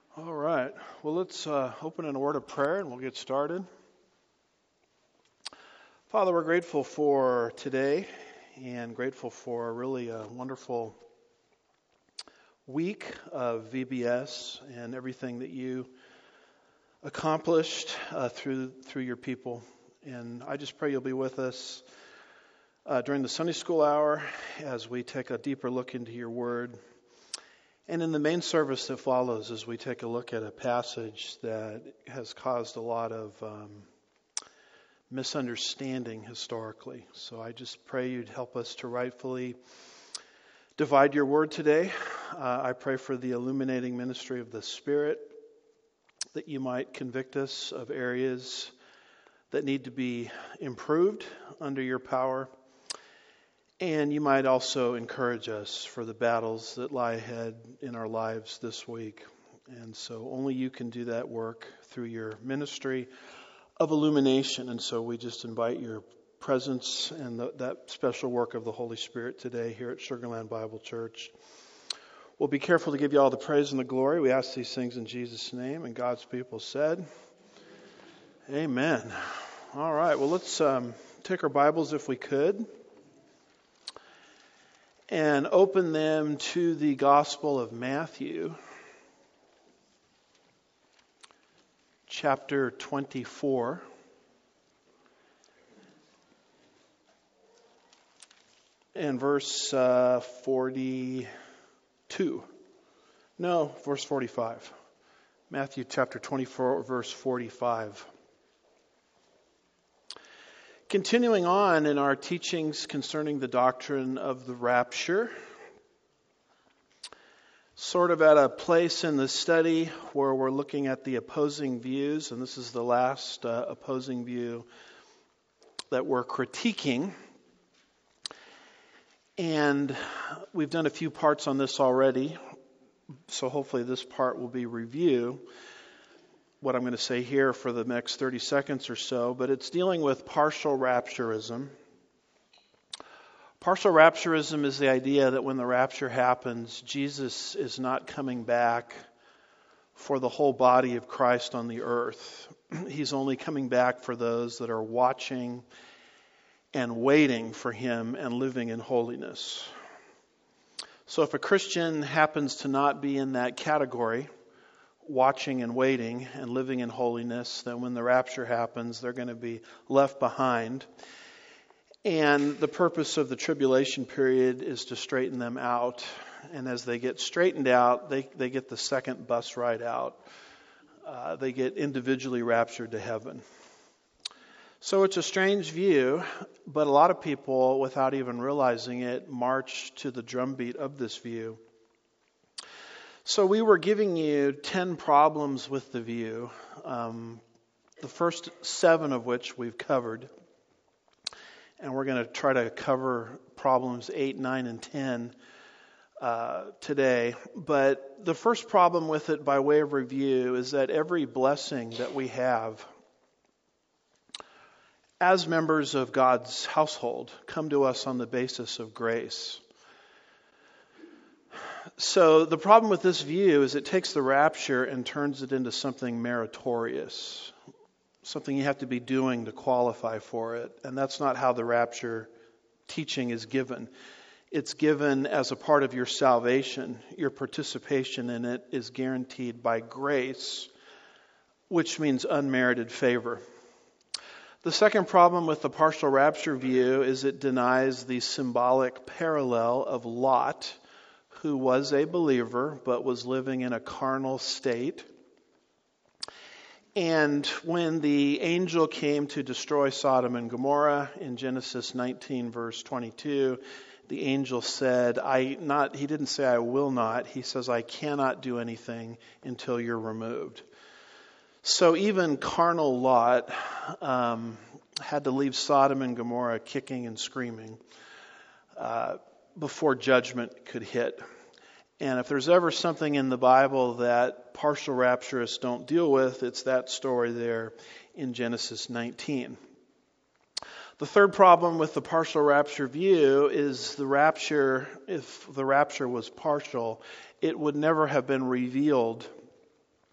All right. Well, let's open in a word of prayer and we'll get started. Father, we're grateful for today and grateful for really a wonderful week of VBS and everything that you accomplished through your people. And I just pray you'll be with us during the Sunday school hour as we take a deeper look into your word. And in the main service that follows, as we take a look at a passage that has caused a lot of misunderstanding historically. So I just pray you'd help us to rightfully divide your word today. I pray for the illuminating ministry of the Spirit, that you might convict us of areas that need to be improved under your power. And you might also encourage us for the battles that lie ahead in our lives this week. And so only you can do that work through your ministry of illumination. And so we just invite your presence and that special work of the Holy Spirit today here at Sugar Land Bible Church. We'll be careful to give you all the praise and the glory. We ask these things in Jesus' name. And God's people said, Amen. All right, well, let's take our Bibles if we could and open them to the Gospel of Matthew, chapter 24. And verse 42. No, verse 45. Matthew chapter 24, verse 45. Continuing on in our teachings concerning the doctrine of the rapture, sort of at a place in the study where we're looking at the opposing views, and this is the last opposing view that we're critiquing. And we've done a few parts on this already, so hopefully this part will be review. What I'm going to say here for the next 30 seconds or so, but it's dealing with partial rapturism. Partial rapturism is the idea that when the rapture happens, Jesus is not coming back for the whole body of Christ on the earth. He's only coming back for those that are watching and waiting for him and living in holiness. So if a Christian happens to not be in that category, watching and waiting and living in holiness, then when the rapture happens, they're going to be left behind. And the purpose of the tribulation period is to straighten them out. And as they get straightened out, they get the second bus ride out. They get individually raptured to heaven. So it's a strange view, but a lot of people, without even realizing it, march to the drumbeat of this view. So we were giving you 10 problems with the view, the first 7 of which we've covered. And we're going to try to cover problems 8, 9, and 10 today. But the first problem with it, by way of review, is that every blessing that we have as members of God's household come to us on the basis of grace. So the problem with this view is it takes the rapture and turns it into something meritorious, something you have to be doing to qualify for it. And that's not how the rapture teaching is given. It's given as a part of your salvation. Your participation in it is guaranteed by grace, which means unmerited favor. The second problem with the partial rapture view is it denies the symbolic parallel of Lot, who was a believer but was living in a carnal state. And when the angel came to destroy Sodom and Gomorrah in Genesis 19 verse 22, the angel said, he didn't say I will not, he says I cannot do anything until you're removed. So even carnal Lot had to leave Sodom and Gomorrah kicking and screaming before judgment could hit. And if there's ever something in the Bible that partial rapturists don't deal with, it's that story there in Genesis 19. The third problem with the partial rapture view is the rapture, if the rapture was partial, it would never have been revealed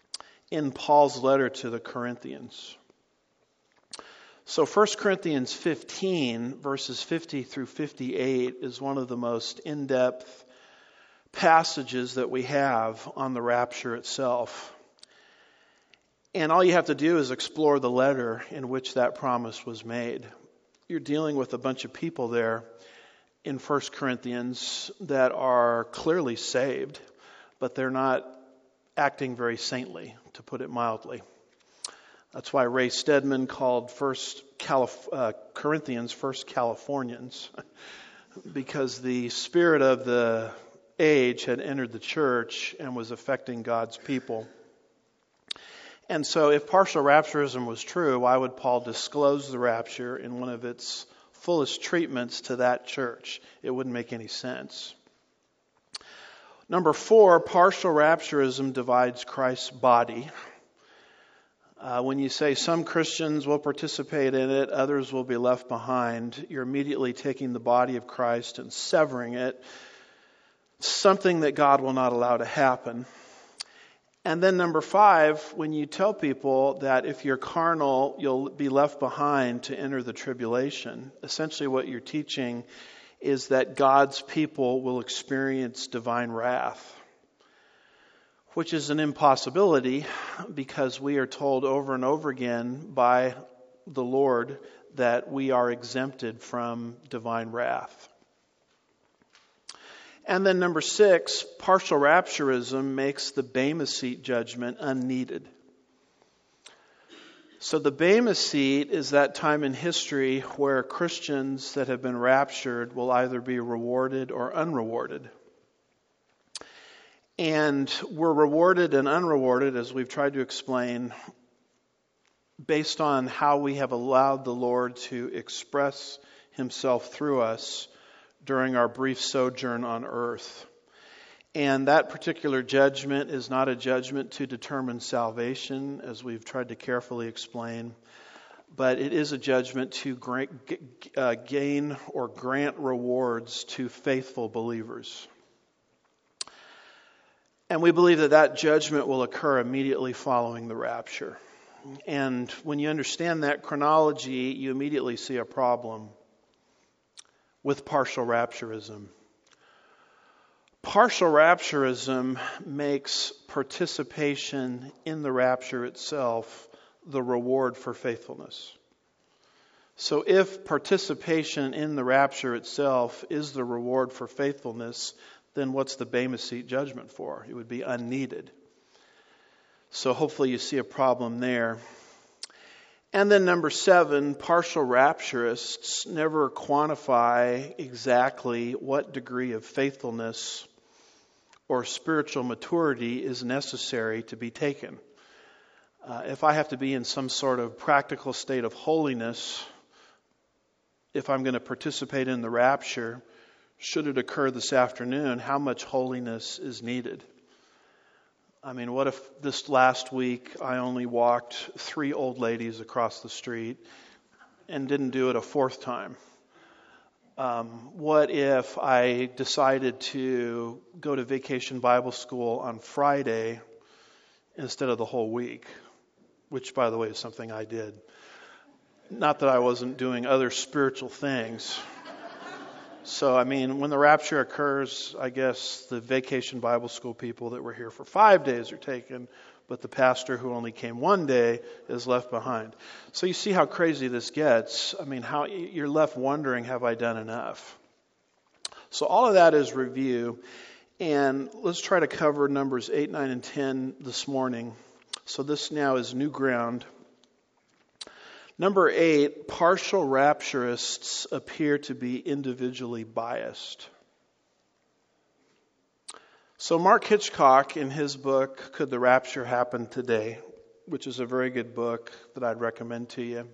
in Paul's letter to the Corinthians. So 1 Corinthians 15, verses 50 through 58, is one of the most in-depth passages that we have on the rapture itself. And all you have to do is explore the letter in which that promise was made. You're dealing with a bunch of people there in 1 Corinthians that are clearly saved, but they're not acting very saintly, to put it mildly. That's why Ray Stedman called Corinthians First Californians, because the spirit of the age had entered the church and was affecting God's people. And so if partial rapturism was true, why would Paul disclose the rapture in one of its fullest treatments to that church? It wouldn't make any sense. Number 4, partial rapturism divides Christ's body. When you say some Christians will participate in it, others will be left behind, you're immediately taking the body of Christ and severing it, something that God will not allow to happen. And then number 5, when you tell people that if you're carnal, you'll be left behind to enter the tribulation, essentially what you're teaching is that God's people will experience divine wrath, which is an impossibility because we are told over and over again by the Lord that we are exempted from divine wrath. And then number 6, partial rapturism makes the Bema Seat judgment unneeded. So the Bema Seat is that time in history where Christians that have been raptured will either be rewarded or unrewarded. And we're rewarded and unrewarded, as we've tried to explain, based on how we have allowed the Lord to express Himself through us during our brief sojourn on earth. And that particular judgment is not a judgment to determine salvation, as we've tried to carefully explain, but it is a judgment to gain or grant rewards to faithful believers. And we believe that that judgment will occur immediately following the rapture. And when you understand that chronology, you immediately see a problem with partial rapturism. Partial rapturism makes participation in the rapture itself the reward for faithfulness. So if participation in the rapture itself is the reward for faithfulness, then what's the Bema Seat judgment for? It would be unneeded. So hopefully you see a problem there. And then number 7, partial rapturists never quantify exactly what degree of faithfulness or spiritual maturity is necessary to be taken. If I have to be in some sort of practical state of holiness, if I'm going to participate in the rapture, should it occur this afternoon, how much holiness is needed? I mean, what if this last week I only walked 3 old ladies across the street and didn't do it a 4th time? What if I decided to go to Vacation Bible School on Friday instead of the whole week? Which, by the way, is something I did. Not that I wasn't doing other spiritual things. So, I mean, when the rapture occurs, I guess the Vacation Bible School people that were here for 5 days are taken, but the pastor who only came 1 day is left behind. So you see how crazy this gets. I mean, how you're left wondering, have I done enough? So all of that is review. And let's try to cover numbers 8, 9, and 10 this morning. So this now is new ground. Number 8, partial rapturists appear to be individually biased. So Mark Hitchcock, in his book, Could the Rapture Happen Today?, which is a very good book that I'd recommend to you,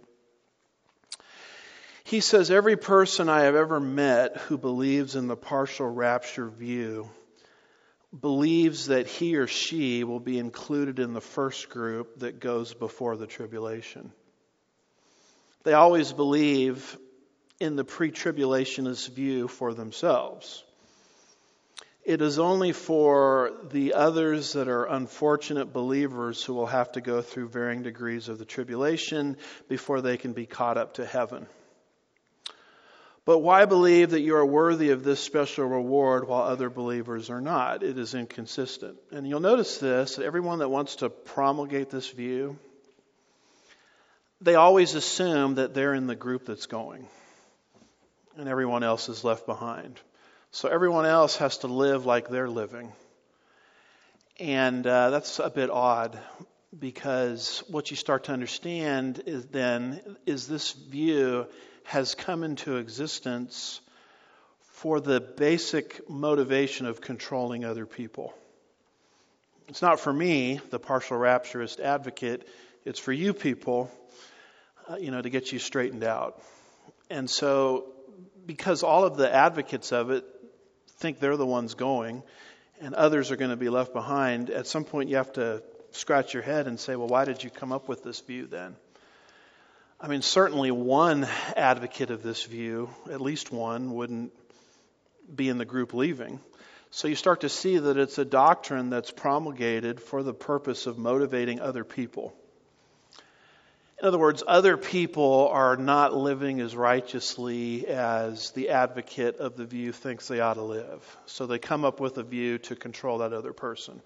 he says, every person I have ever met who believes in the partial rapture view believes that he or she will be included in the first group that goes before the tribulation. They always believe in the pre-tribulationist view for themselves. It is only for the others that are unfortunate believers who will have to go through varying degrees of the tribulation before they can be caught up to heaven. But why believe that you are worthy of this special reward while other believers are not? It is inconsistent. And you'll notice this, that everyone that wants to promulgate this view, they always assume that they're in the group that's going, and everyone else is left behind. So everyone else has to live like they're living. And that's a bit odd, because what you start to understand is this view has come into existence for the basic motivation of controlling other people. It's not for me, the partial rapturist advocate. It's for you people, to get you straightened out. And so, because all of the advocates of it think they're the ones going, and others are going to be left behind, at some point you have to scratch your head and say, well, why did you come up with this view then? I mean, certainly one advocate of this view, at least one, wouldn't be in the group leaving. So you start to see that it's a doctrine that's promulgated for the purpose of motivating other people. In other words, other people are not living as righteously as the advocate of the view thinks they ought to live. So they come up with a view to control that other person.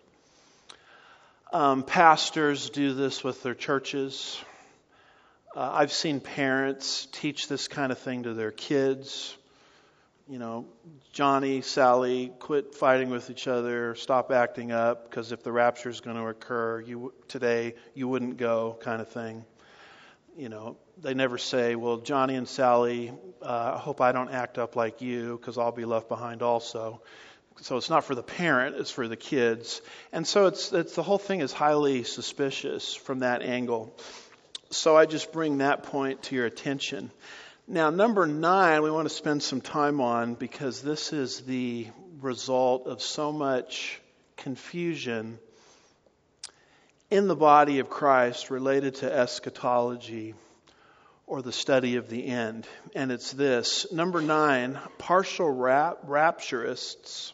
Pastors do this with their churches. I've seen parents teach this kind of thing to their kids. Johnny, Sally, quit fighting with each other, stop acting up, because if the rapture is going to occur today, you wouldn't go, kind of thing. They never say, well, Johnny and Sally, I hope I don't act up like you, because I'll be left behind also. So it's not for the parent, it's for the kids. And so it's the whole thing is highly suspicious from that angle. So I just bring that point to your attention. Now, number 9, we want to spend some time on, because this is the result of so much confusion in the body of Christ related to eschatology or the study of the end. And it's this. Number 9, partial rapturists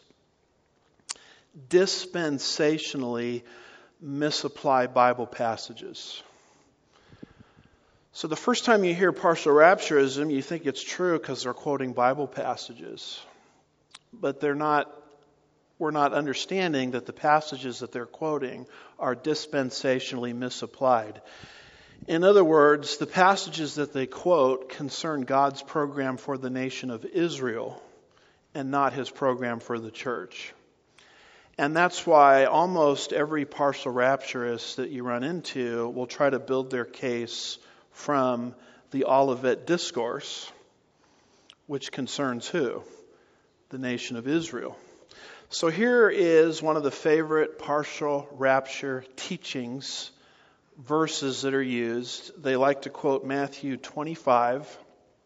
dispensationally misapply Bible passages. So the first time you hear partial rapturism, you think it's true because they're quoting Bible passages. But we're not understanding that the passages that they're quoting are dispensationally misapplied. In other words, the passages that they quote concern God's program for the nation of Israel and not his program for the church. And that's why almost every partial rapturist that you run into will try to build their case from the Olivet Discourse, which concerns who? The nation of Israel. So here is one of the favorite partial rapture teachings, verses that are used. They like to quote Matthew 25,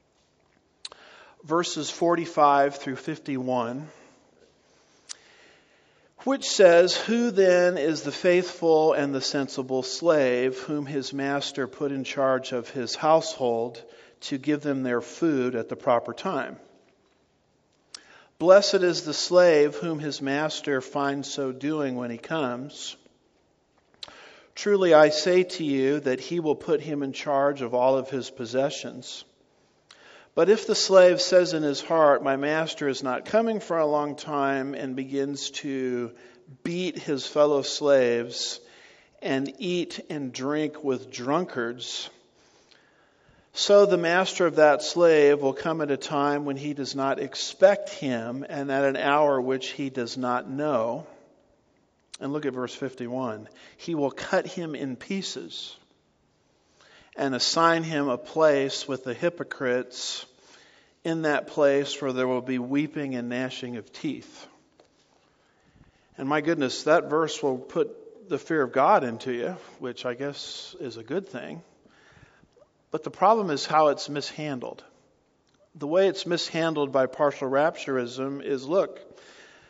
verses 45 through 51, which says, "Who then is the faithful and the sensible slave whom his master put in charge of his household to give them their food at the proper time? Blessed is the slave whom his master finds so doing when he comes. Truly I say to you that he will put him in charge of all of his possessions. But if the slave says in his heart, 'My master is not coming for a long time,' and begins to beat his fellow slaves and eat and drink with drunkards, so the master of that slave will come at a time when he does not expect him, and at an hour which he does not know." And look at verse 51. "He will cut him in pieces and assign him a place with the hypocrites, in that place where there will be weeping and gnashing of teeth." And my goodness, that verse will put the fear of God into you, which I guess is a good thing. But the problem is how it's mishandled. The way it's mishandled by partial rapturism is, look,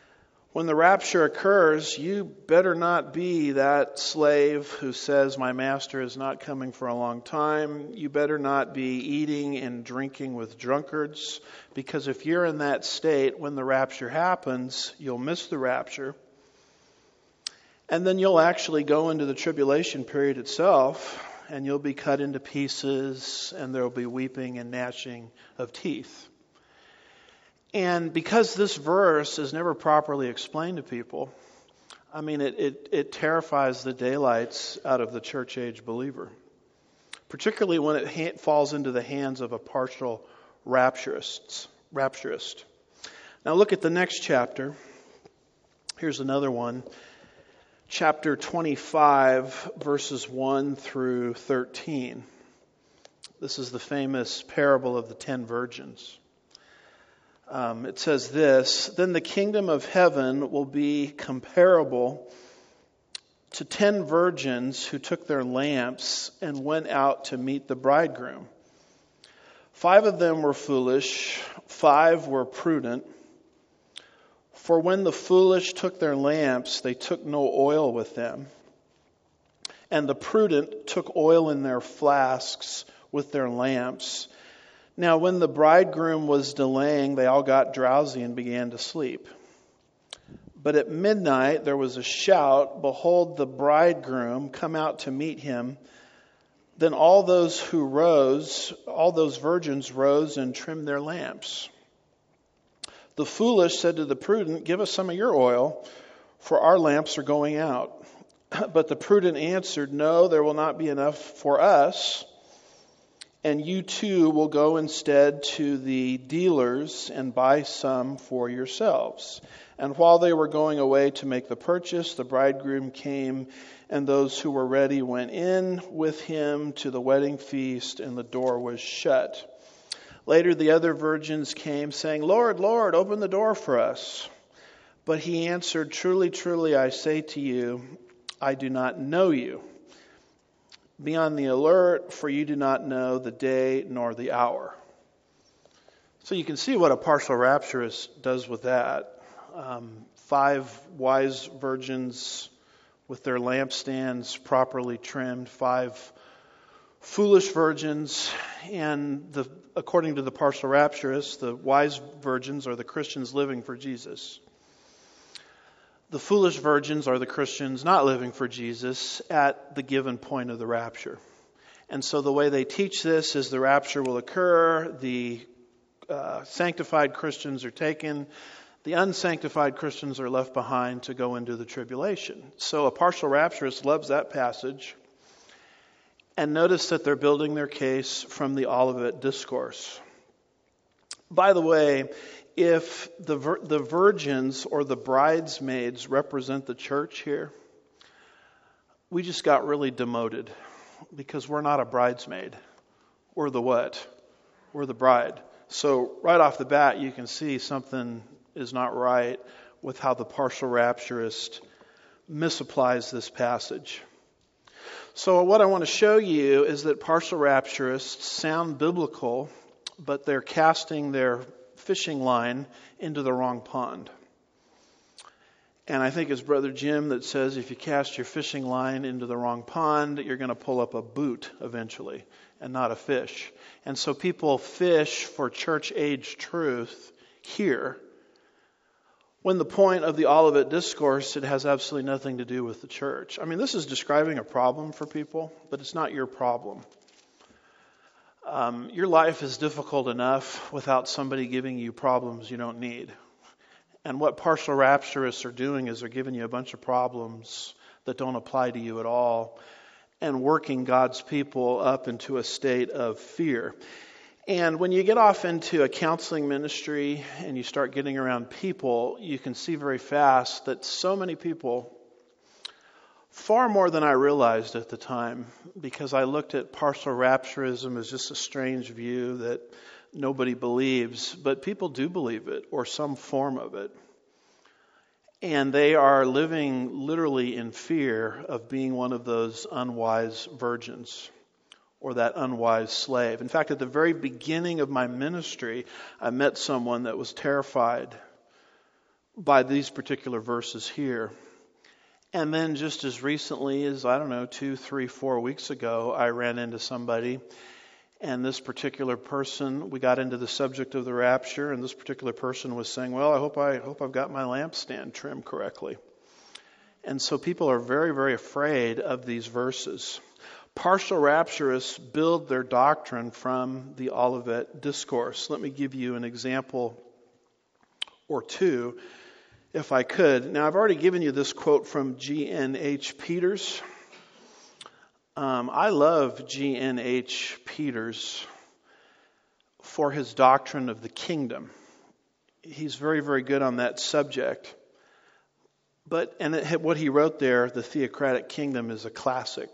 When the rapture occurs, you better not be that slave who says, my master is not coming for a long time. You better not be eating and drinking with drunkards, because if you're in that state when the rapture happens, you'll miss the rapture. And then you'll actually go into the tribulation period itself, and you'll be cut into pieces, and there'll be weeping and gnashing of teeth. And because this verse is never properly explained to people, I mean, it terrifies the daylights out of the church age believer, particularly when it falls into the hands of a partial rapturist. Now look at the next chapter. Here's another one. Chapter 25, verses 1 through 13. This is the famous parable of the 10 virgins. It says this, then the kingdom of heaven will be comparable to 10 virgins who took their lamps and went out to meet the bridegroom. 5 of them were foolish, 5 were prudent. For when the foolish took their lamps, they took no oil with them. And the prudent took oil in their flasks with their lamps. Now when the bridegroom was delaying, they all got drowsy and began to sleep. But at midnight there was a shout, behold, the bridegroom, come out to meet him. Then all those virgins rose and trimmed their lamps. The foolish said to the prudent, give us some of your oil, for our lamps are going out. But the prudent answered, no, there will not be enough for us. And you too will go instead to the dealers and buy some for yourselves. And while they were going away to make the purchase, the bridegroom came, and those who were ready went in with him to the wedding feast, and the door was shut. Later the other virgins came, saying, Lord, Lord, open the door for us. But he answered, truly, truly, I say to you, I do not know you. Be on the alert, for you do not know the day nor the hour. So you can see what a partial rapturist does with that. 5 wise virgins with their lampstands properly trimmed, 5 foolish virgins, and according to the partial rapturist, the wise virgins are the Christians living for Jesus. The foolish virgins are the Christians not living for Jesus at the given point of the rapture. And so the way they teach this is the rapture will occur, the sanctified Christians are taken, the unsanctified Christians are left behind to go into the tribulation. So a partial rapturist loves that passage. And notice that they're building their case from the Olivet Discourse. By the way, if the virgins or the bridesmaids represent the church here, we just got really demoted because we're not a bridesmaid. We're the what? We're the bride. So right off the bat, you can see something is not right with how the partial rapturist misapplies this passage. So what I want to show you is that partial rapturists sound biblical, but they're casting their fishing line into the wrong pond. And I think it's Brother Jim that says if you cast your fishing line into the wrong pond, you're going to pull up a boot eventually and not a fish. And so people fish for church age truth here, when the point of the Olivet Discourse, it has absolutely nothing to do with the church. I mean, this is describing a problem for people, but it's not your problem. Your life is difficult enough without somebody giving you problems you don't need. And what partial rapturists are doing is they're giving you a bunch of problems that don't apply to you at all and working God's people up into a state of fear. And when you get off into a counseling ministry and you start getting around people, you can see very fast that so many people, far more than I realized at the time, because I looked at partial rapturism as just a strange view that nobody believes, but people do believe it, or some form of it. And they are living literally in fear of being one of those unwise virgins or that unwise slave. In fact, at the very beginning of my ministry, I met someone that was terrified by these particular verses here. And then just as recently as, 2, 3, 4 weeks ago, I ran into somebody, and this particular person, we got into the subject of the rapture, and this particular person was saying, well, I hope I've got my lampstand trimmed correctly. And so people are very, very afraid of these verses. Partial rapturists build their doctrine from the Olivet Discourse. Let me give you an example or two, if I could. Now, I've already given you this quote from G.N.H. Peters. I love G.N.H. Peters for his doctrine of the kingdom. He's very, very good on that subject. What he wrote there, The Theocratic Kingdom, is a classic.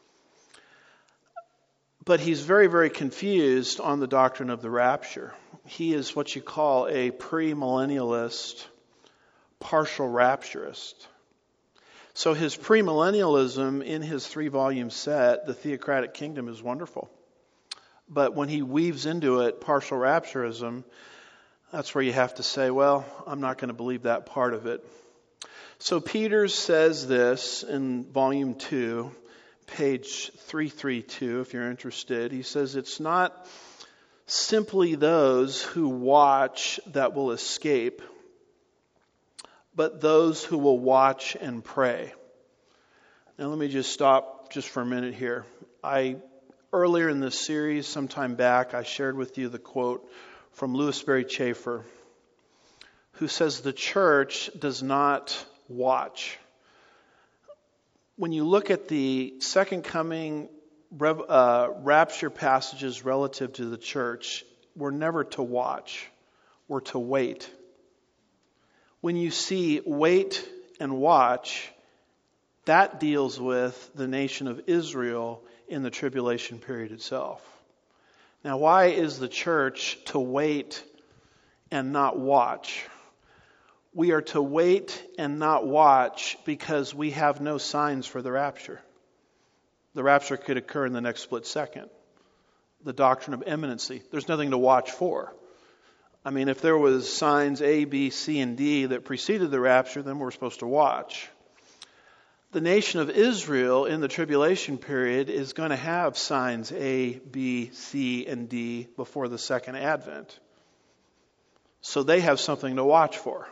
But he's very, very confused on the doctrine of the rapture. He is what you call a premillennialist, partial rapturist. So his premillennialism in his 3-volume set, The Theocratic Kingdom, is wonderful. But when he weaves into it partial rapturism, that's where you have to say, well, I'm not going to believe that part of it. So Peters says this in volume 2, page 332, if you're interested. He says, it's not simply those who watch that will escape, but those who will watch and pray. Now let me just stop just for a minute here. Earlier in this series, sometime back, I shared with you the quote from Louis Berry Chafer, who says the church does not watch. When you look at the second coming rapture passages relative to the church, we're never to watch. We're to wait. When you see wait and watch, that deals with the nation of Israel in the tribulation period itself. Now, why is the church to wait and not watch? We are to wait and not watch because we have no signs for the rapture. The rapture could occur in the next split second. The doctrine of imminency. There's nothing to watch for. I mean, if there was signs A, B, C, and D that preceded the rapture, then we're supposed to watch. The nation of Israel in the tribulation period is going to have signs A, B, C, and D before the second advent. So they have something to watch for.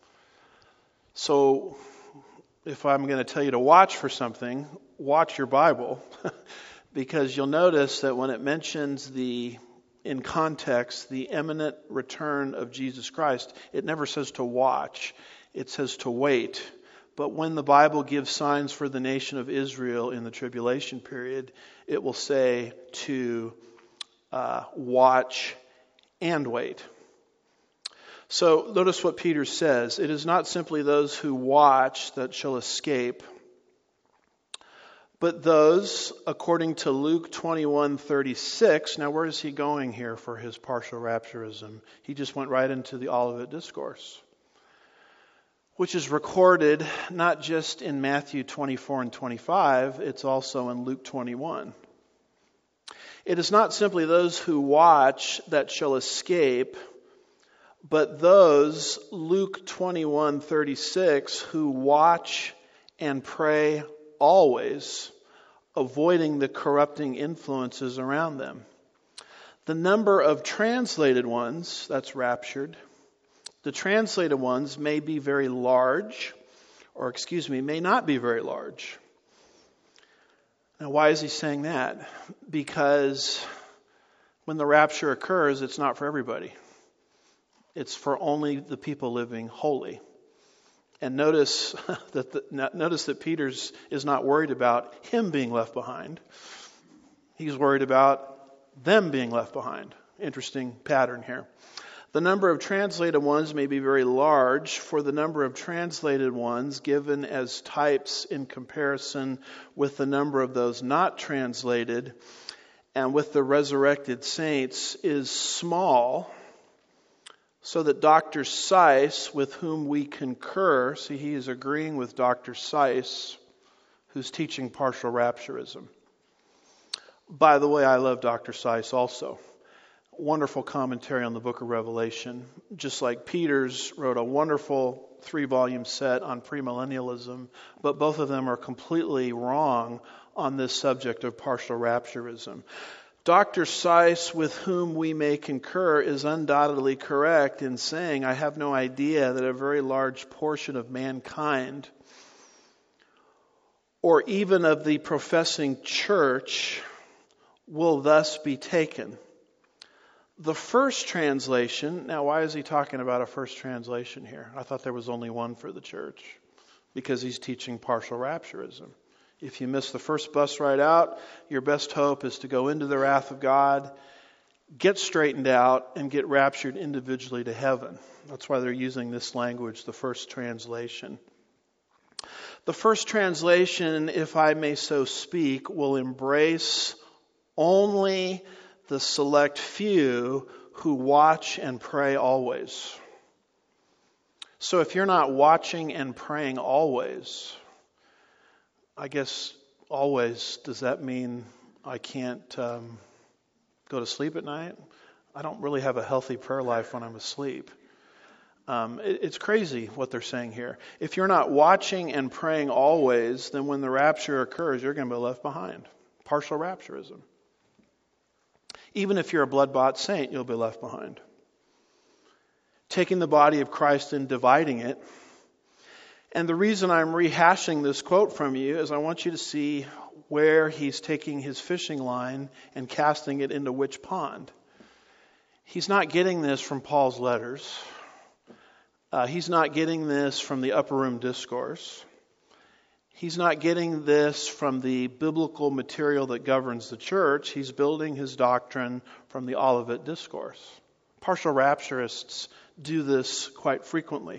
So if I'm going to tell you to watch for something, watch your Bible, because you'll notice that when it mentions in context, the imminent return of Jesus Christ, it never says to watch. It says to wait. But when the Bible gives signs for the nation of Israel in the tribulation period, it will say to watch and wait. So notice what Peter says. It is not simply those who watch that shall escape, but those, according to Luke 21:36. Now, where is he going here for his partial rapturism? He just went right into the Olivet Discourse, which is recorded not just in Matthew 24 and 25, it's also in Luke 21. It is not simply those who watch that shall escape, but those, Luke 21:36, who watch and pray always, avoiding the corrupting influences around them. The number of translated ones, that's raptured, the translated ones may be very large, may not be very large. Now, why is he saying that? Because when the rapture occurs, it's not for everybody. It's for only the people living holy. And notice that Peter is not worried about him being left behind. He's worried about them being left behind. Interesting pattern here. The number of translated ones may be very large, for the number of translated ones given as types in comparison with the number of those not translated and with the resurrected saints is small, so that Dr. Seiss, with whom we concur, see, he is agreeing with Dr. Seiss, who's teaching partial rapturism. By the way, I love Dr. Seiss also. wonderful commentary on the book of Revelation, just like Peter's wrote a wonderful 3-volume set on premillennialism, but both of them are completely wrong on this subject of partial rapturism. Dr. Seiss, with whom we may concur, is undoubtedly correct in saying, I have no idea that a very large portion of mankind, or even of the professing church, will thus be taken. The first translation, now why is he talking about a first translation here? I thought there was only one for the church, because he's teaching partial rapturism. If you miss the first bus ride out, your best hope is to go into the wrath of God, get straightened out, and get raptured individually to heaven. That's why they're using this language, the first translation. The first translation, if I may so speak, will embrace only the select few who watch and pray always. So if you're not watching and praying always, I guess always, does that mean I can't go to sleep at night? I don't really have a healthy prayer life when I'm asleep. It's crazy what they're saying here. If you're not watching and praying always, then when the rapture occurs, you're going to be left behind. Partial rapturism. Even if you're a blood-bought saint, you'll be left behind. Taking the body of Christ and dividing it. And the reason I'm rehashing this quote from you is I want you to see where he's taking his fishing line and casting it into which pond. He's not getting this from Paul's letters. He's not getting this from the Upper Room Discourse. He's not getting this from the biblical material that governs the church. He's building his doctrine from the Olivet Discourse. Partial rapturists do this quite frequently.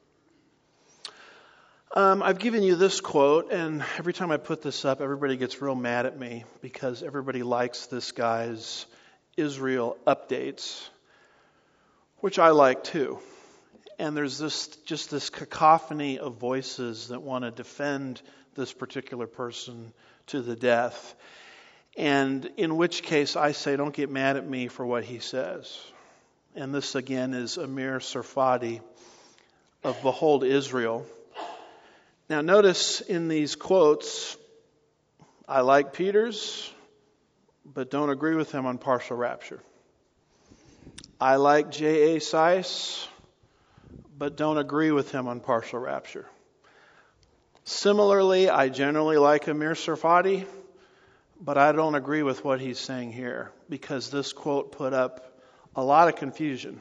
I've given you this quote, and every time I put this up, everybody gets real mad at me because everybody likes this guy's Israel updates, which I like too. And there's this cacophony of voices that want to defend this particular person to the death. And in which case I say, don't get mad at me for what he says. And this again is Amir Sarfati of Behold Israel. Now notice in these quotes, I like Peter's, but don't agree with him on partial rapture. I like J.A. Seiss, but don't agree with him on partial rapture. Similarly, I generally like Amir Sarfati, but I don't agree with what he's saying here, because this quote put up a lot of confusion.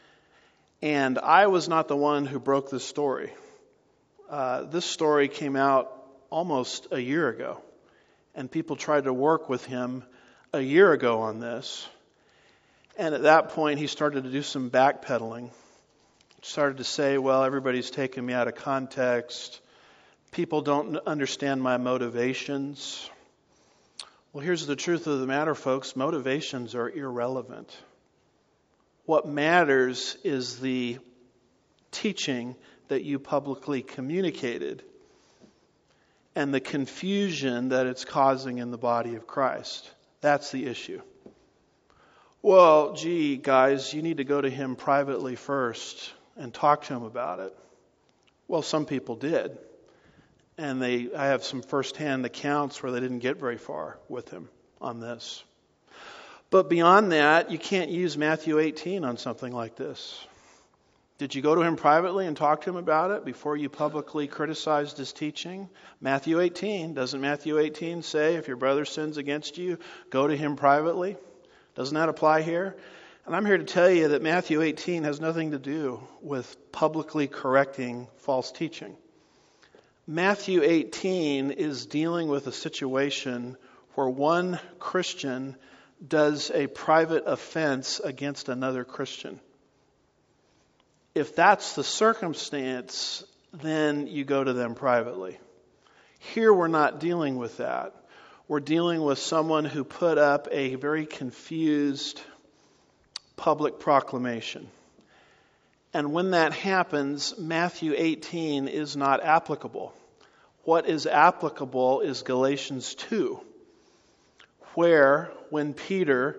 And I was not the one who broke this story. This story came out almost a year ago, and people tried to work with him a year ago on this. And at that point, he started to do some backpedaling. Started to say, well, everybody's taking me out of context. People don't understand my motivations. Well, here's the truth of the matter, folks. Motivations are irrelevant. What matters is the teaching that you publicly communicated and the confusion that it's causing in the body of Christ. That's the issue. Well, gee, guys, you need to go to him privately first and talk to him about it. Well, some people did. And I have some firsthand accounts where they didn't get very far with him on this. But beyond that, you can't use Matthew 18 on something like this. Did you go to him privately and talk to him about it before you publicly criticized his teaching? Matthew 18, doesn't Matthew 18 say if your brother sins against you, go to him privately? Doesn't that apply here? And I'm here to tell you that Matthew 18 has nothing to do with publicly correcting false teaching. Matthew 18 is dealing with a situation where one Christian does a private offense against another Christian. If that's the circumstance, then you go to them privately. Here we're not dealing with that. We're dealing with someone who put up a very confused public proclamation. And when that happens, Matthew 18 is not applicable. What is applicable is Galatians 2, where when Peter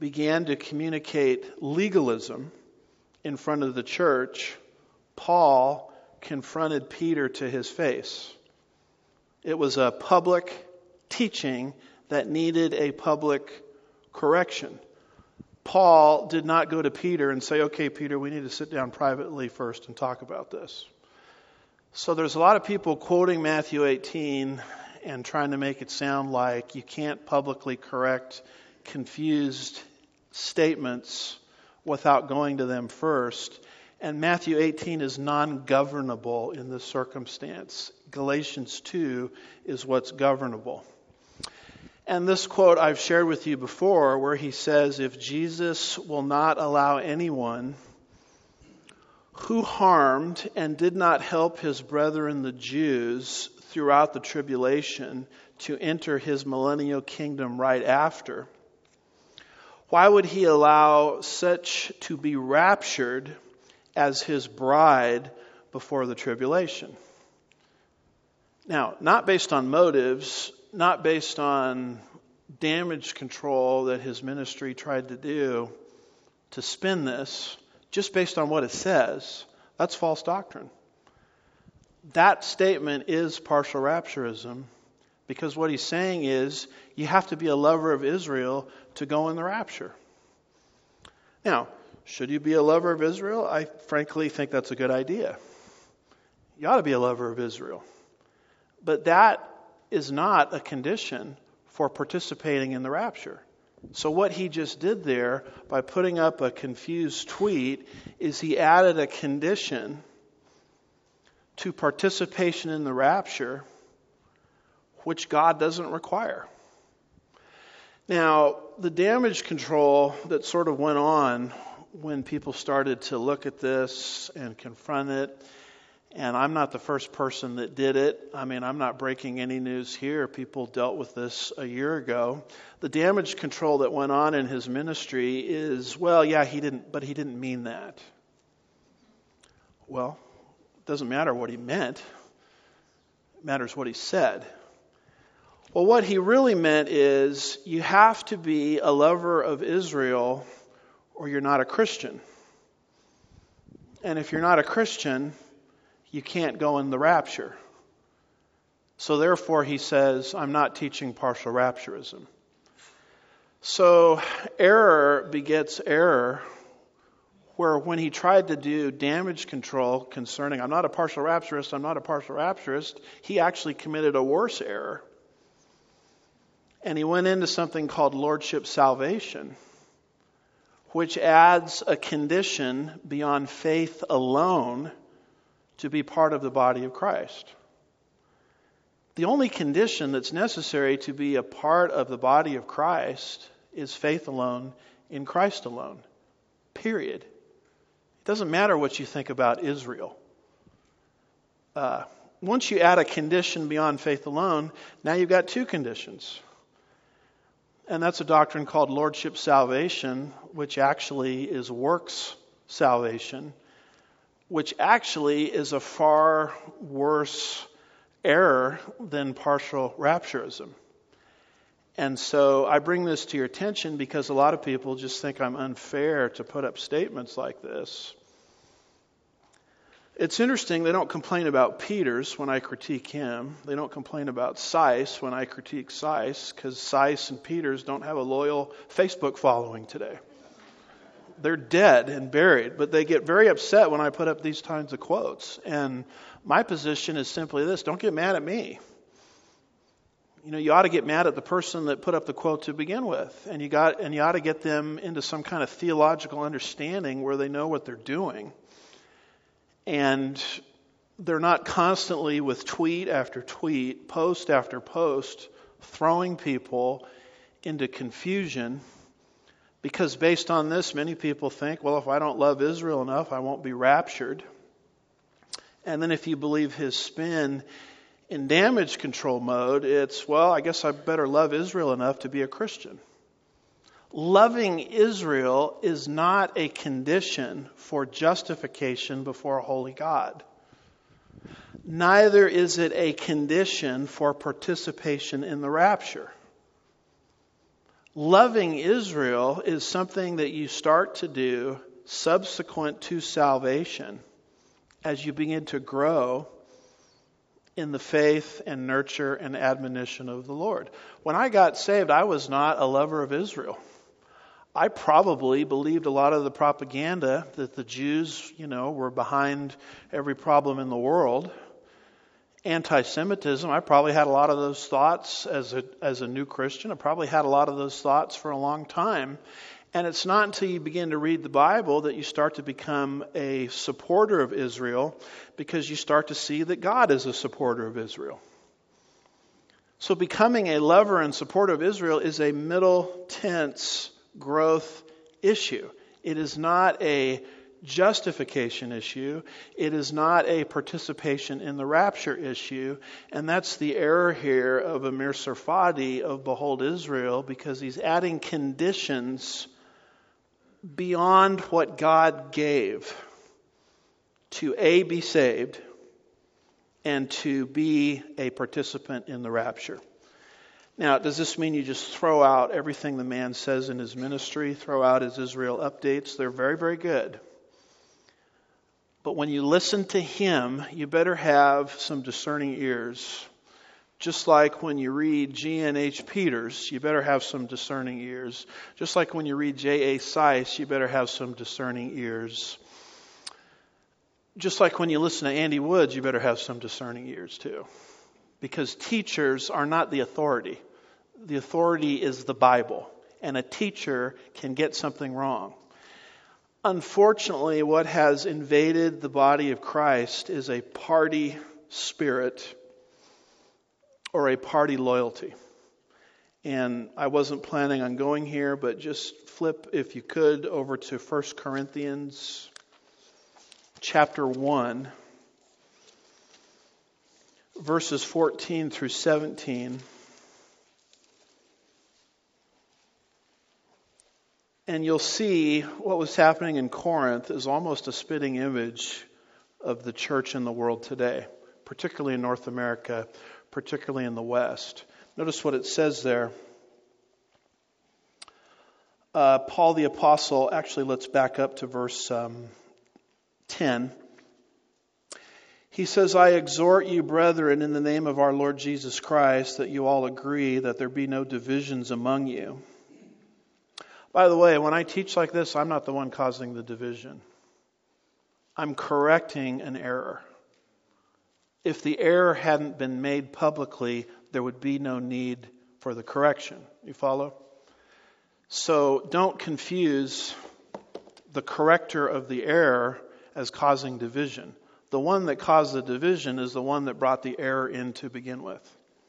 began to communicate legalism in front of the church, Paul confronted Peter to his face. It was a public teaching that needed a public correction. Paul did not go to Peter and say, okay, Peter, we need to sit down privately first and talk about this. So there's a lot of people quoting Matthew 18 and trying to make it sound like you can't publicly correct confused statements without going to them first. And Matthew 18 is non-governable in this circumstance. Galatians 2 is what's governable. And this quote I've shared with you before, where he says, if Jesus will not allow anyone who harmed and did not help his brethren the Jews throughout the tribulation to enter his millennial kingdom right after, why would he allow such to be raptured as his bride before the tribulation? Now, not based on motives, not based on damage control that his ministry tried to do to spin this, just based on what it says, that's false doctrine. That statement is partial rapturism, because what he's saying is you have to be a lover of Israel to go in the rapture. Now, should you be a lover of Israel? I frankly think that's a good idea. You ought to be a lover of Israel. But that is not a condition for participating in the rapture. So what he just did there by putting up a confused tweet is he added a condition to participation in the rapture which God doesn't require. Now, the damage control that sort of went on when people started to look at this and confront it, and I'm not the first person that did it. I mean, I'm not breaking any news here. People dealt with this a year ago. The damage control that went on in his ministry is, well, yeah, he didn't mean that. Well, it doesn't matter what he meant. It matters what he said. Well, what he really meant is you have to be a lover of Israel or you're not a Christian. And if you're not a Christian, you can't go in the rapture. So therefore, he says, I'm not teaching partial rapturism. So error begets error, where when he tried to do damage control concerning, I'm not a partial rapturist, he actually committed a worse error. And he went into something called lordship salvation, which adds a condition beyond faith alone to be part of the body of Christ. The only condition that's necessary to be a part of the body of Christ is faith alone in Christ alone. Period. It doesn't matter what you think about Israel. Once you add a condition beyond faith alone, now you've got two conditions. And that's a doctrine called lordship salvation, which actually is works salvation, which actually is a far worse error than partial rapturism. And so I bring this to your attention because a lot of people just think I'm unfair to put up statements like this. It's interesting, they don't complain about Peters when I critique him. They don't complain about Seiss when I critique Seiss, because Seiss and Peters don't have a loyal Facebook following today. They're dead and buried, but they get very upset when I put up these kinds of quotes. And my position is simply this: don't get mad at me. You ought to get mad at the person that put up the quote to begin with, and you ought to get them into some kind of theological understanding where they know what they're doing. And they're not constantly with tweet after tweet, post after post, throwing people into confusion. Because based on this, many people think, well, if I don't love Israel enough, I won't be raptured. And then if you believe his spin in damage control mode, it's, well, I guess I better love Israel enough to be a Christian. Loving Israel is not a condition for justification before a holy God. Neither is it a condition for participation in the rapture. Loving Israel is something that you start to do subsequent to salvation as you begin to grow in the faith and nurture and admonition of the Lord. When I got saved, I was not a lover of Israel. I probably believed a lot of the propaganda that the Jews, were behind every problem in the world. Anti-Semitism, I probably had a lot of those thoughts as a new Christian. I probably had a lot of those thoughts for a long time. And it's not until you begin to read the Bible that you start to become a supporter of Israel, because you start to see that God is a supporter of Israel. So becoming a lover and supporter of Israel is a middle tense growth issue. It is not a justification issue. It is not a participation in the rapture issue. And that's the error here of Amir Sarfati of Behold Israel, because he's adding conditions beyond what God gave to A, be saved, and to be a participant in the rapture. Now, does this mean you just throw out everything the man says in his ministry, throw out his Israel updates? They're very, very good. But when you listen to him, you better have some discerning ears. Just like when you read G.N.H. Peters, you better have some discerning ears. Just like when you read J.A. Seiss, you better have some discerning ears. Just like when you listen to Andy Woods, you better have some discerning ears too. Because teachers are not the authority. The authority is the Bible. And a teacher can get something wrong. Unfortunately, what has invaded the body of Christ is a party spirit or a party loyalty. And I wasn't planning on going here, but just flip, if you could, over to 1 Corinthians chapter 1, verses 14 through 17. And you'll see what was happening in Corinth is almost a spitting image of the church in the world today, particularly in North America, particularly in the West. Notice what it says there. Paul the Apostle, actually let's back up to verse 10. He says, I exhort you, brethren, in the name of our Lord Jesus Christ, that you all agree, that there be no divisions among you. By the way, when I teach like this, I'm not the one causing the division. I'm correcting an error. If the error hadn't been made publicly, there would be no need for the correction. You follow? So don't confuse the corrector of the error as causing division. The one that caused the division is the one that brought the error in to begin with.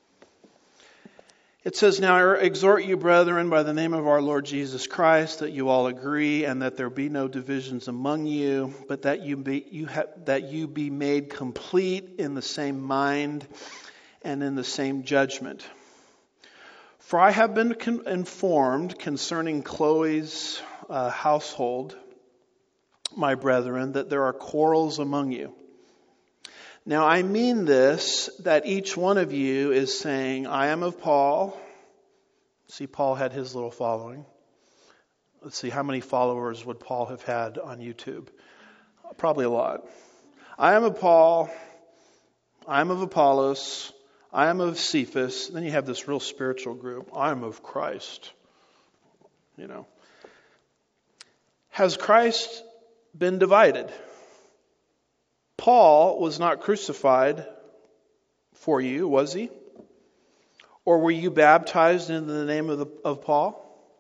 It says, now I exhort you, brethren, by the name of our Lord Jesus Christ, that you all agree, and that there be no divisions among you, but that you be made complete in the same mind and in the same judgment. For I have been informed concerning Chloe's household, my brethren, that there are quarrels among you. Now I mean this, that each one of you is saying, I am of Paul. See, Paul had his little following. Let's see, how many followers would Paul have had on YouTube? Probably a lot. I am of Paul. I am of Apollos. I am of Cephas. Then you have this real spiritual group. I am of Christ. Has Christ been divided? Paul was not crucified for you, was he? Or were you baptized in the name of Paul?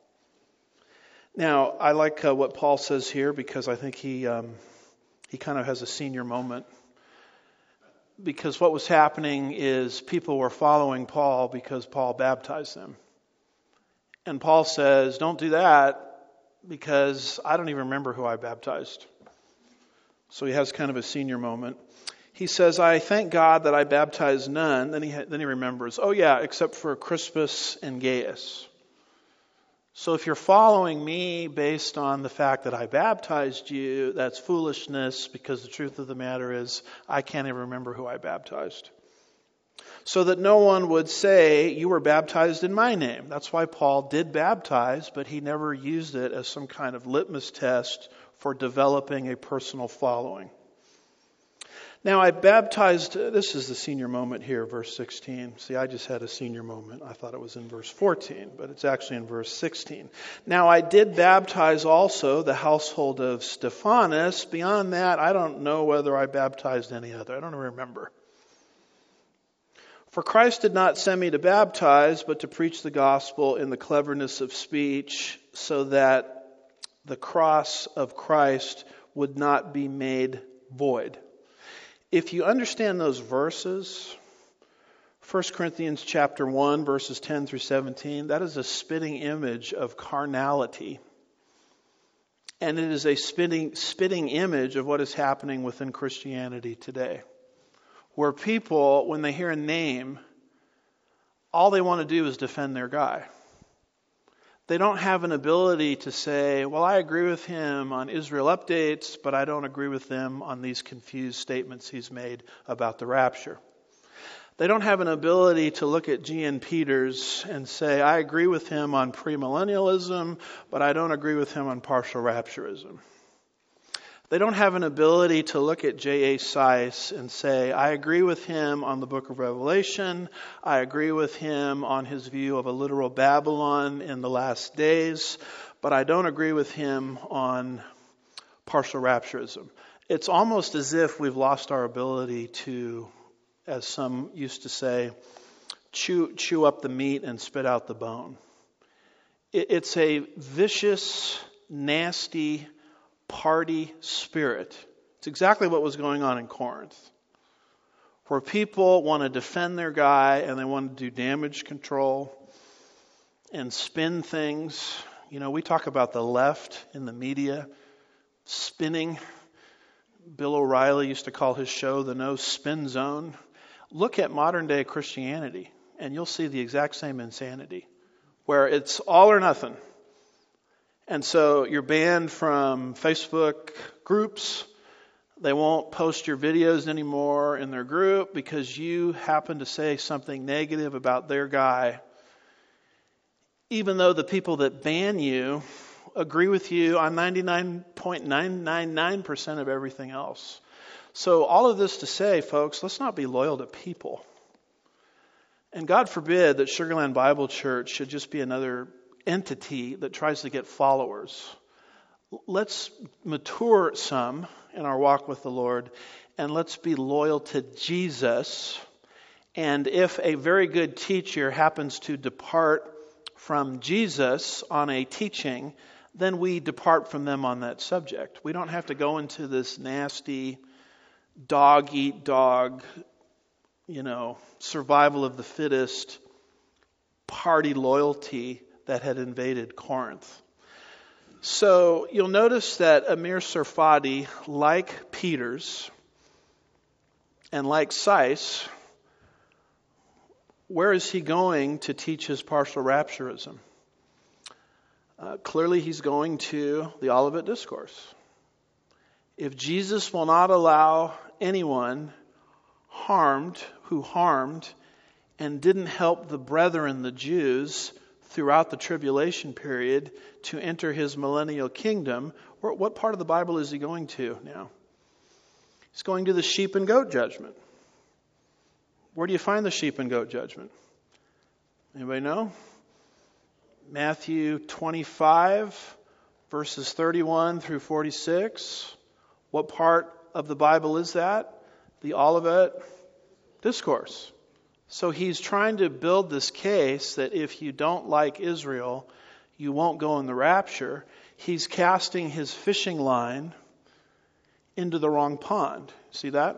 Now, I like what Paul says here, because I think he kind of has a senior moment. Because what was happening is people were following Paul because Paul baptized them. And Paul says, don't do that, because I don't even remember who I baptized. So he has kind of a senior moment. He says, I thank God that I baptized none. Then he remembers, oh yeah, except for Crispus and Gaius. So if you're following me based on the fact that I baptized you, that's foolishness, because the truth of the matter is I can't even remember who I baptized. so that no one would say, you were baptized in my name. That's why Paul did baptize, but he never used it as some kind of litmus test for developing a personal following. Now I baptized, this is the senior moment here, verse 16. See, I just had a senior moment. I thought it was in verse 14, but it's actually in verse 16. Now I did baptize also the household of Stephanas. Beyond that, I don't know whether I baptized any other. I don't remember. For Christ did not send me to baptize, but to preach the gospel in the cleverness of speech, so that the cross of Christ would not be made void. If you understand those verses, 1 Corinthians chapter 1, verses 10 through 17, that is a spitting image of carnality. And it is a spitting image of what is happening within Christianity today. Where people, when they hear a name, all they want to do is defend their guy. They don't have an ability to say, well, I agree with him on Israel updates, but I don't agree with them on these confused statements he's made about the rapture. They don't have an ability to look at G.N. Peters and say, I agree with him on premillennialism, but I don't agree with him on partial rapturism. They don't have an ability to look at J.A. Seiss and say, I agree with him on the book of Revelation. I agree with him on his view of a literal Babylon in the last days, but I don't agree with him on partial rapturism. It's almost as if we've lost our ability to, as some used to say, chew up the meat and spit out the bone. It's a vicious, nasty party spirit. It's exactly what was going on in Corinth, where people want to defend their guy and they want to do damage control and spin things. You know, we talk about the left in the media spinning. Bill O'Reilly used to call his show the No Spin Zone. Look at modern day Christianity and you'll see the exact same insanity, where it's all or nothing. And so you're banned from Facebook groups. They won't post your videos anymore in their group because you happen to say something negative about their guy, even though the people that ban you agree with you on 99.999% of everything else. So all of this to say, folks, let's not be loyal to people. And God forbid that Sugarland Bible Church should just be another entity that tries to get followers. Let's mature some in our walk with the Lord, and let's be loyal to Jesus. And if a very good teacher happens to depart from Jesus on a teaching, then we depart from them on that subject. We don't have to go into this nasty dog eat dog, survival of the fittest party loyalty that had invaded Corinth. So you'll notice that Amir Tsarfati, like Peters and like Seiss, where is he going to teach his partial rapturism? Clearly he's going to the Olivet Discourse. If Jesus will not allow anyone who harmed and didn't help the brethren, the Jews, throughout the tribulation period to enter his millennial kingdom, what part of the Bible is he going to now? He's going to the sheep and goat judgment. Where do you find the sheep and goat judgment? Anybody know? Matthew 25, verses 31 through 46. What part of the Bible is that? The Olivet Discourse. So he's trying to build this case that if you don't like Israel, you won't go in the rapture. He's casting his fishing line into the wrong pond. See that?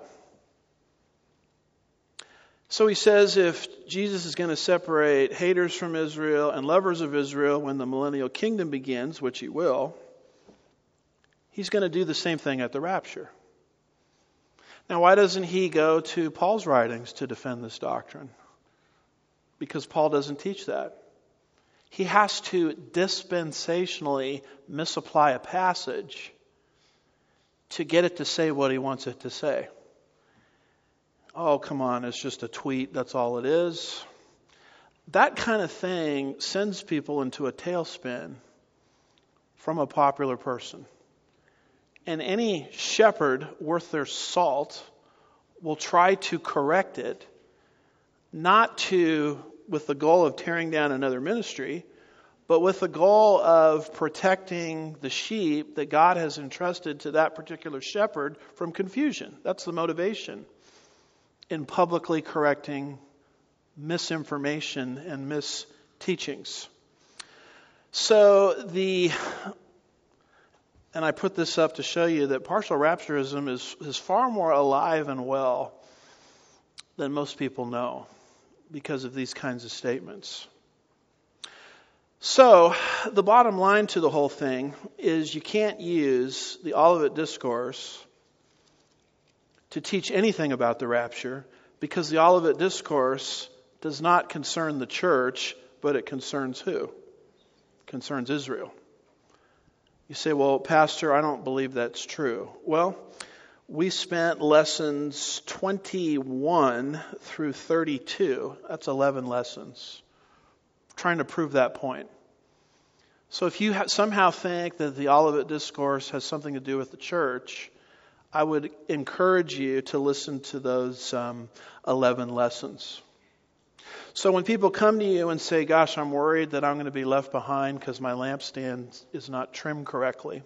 So he says if Jesus is going to separate haters from Israel and lovers of Israel when the millennial kingdom begins, which he will, he's going to do the same thing at the rapture. Now, why doesn't he go to Paul's writings to defend this doctrine? Because Paul doesn't teach that. He has to dispensationally misapply a passage to get it to say what he wants it to say. oh, come on, it's just a tweet, that's all it is. That kind of thing sends people into a tailspin from a popular person. And any shepherd worth their salt will try to correct it, not with the goal of tearing down another ministry, but with the goal of protecting the sheep that God has entrusted to that particular shepherd from confusion. That's the motivation in publicly correcting misinformation and misteachings. And I put this up to show you that partial rapturism is far more alive and well than most people know because of these kinds of statements. So, the bottom line to the whole thing is you can't use the Olivet Discourse to teach anything about the rapture, because the Olivet Discourse does not concern the church, but it concerns who? It concerns Israel. You say, well, Pastor, I don't believe that's true. Well, we spent lessons 21 through 32, that's 11 lessons, trying to prove that point. So if you somehow think that the Olivet Discourse has something to do with the church, I would encourage you to listen to those 11 lessons. So when people come to you and say, gosh, I'm worried that I'm going to be left behind because my lampstand is not trimmed correctly,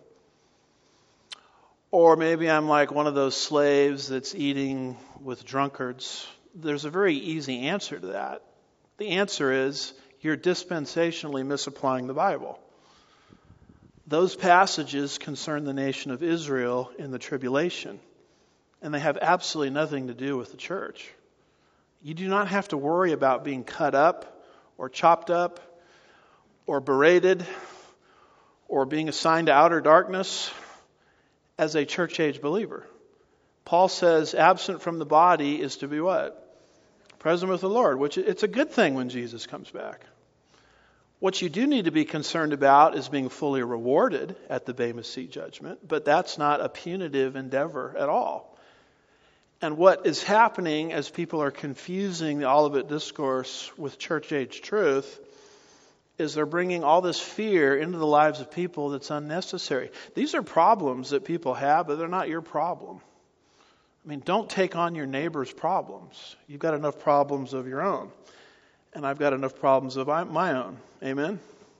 or maybe I'm like one of those slaves that's eating with drunkards, there's a very easy answer to that. The answer is you're dispensationally misapplying the Bible. Those passages concern the nation of Israel in the tribulation, and they have absolutely nothing to do with the church. You do not have to worry about being cut up or chopped up or berated or being assigned to outer darkness as a church age believer. Paul says absent from the body is to be what? Present with the Lord, which it's a good thing when Jesus comes back. What you do need to be concerned about is being fully rewarded at the Bema Seat judgment, but that's not a punitive endeavor at all. And what is happening as people are confusing the Olivet Discourse with church age truth is they're bringing all this fear into the lives of people that's unnecessary. These are problems that people have, but they're not your problem. I mean, don't take on your neighbor's problems. You've got enough problems of your own. And I've got enough problems of my own. Amen?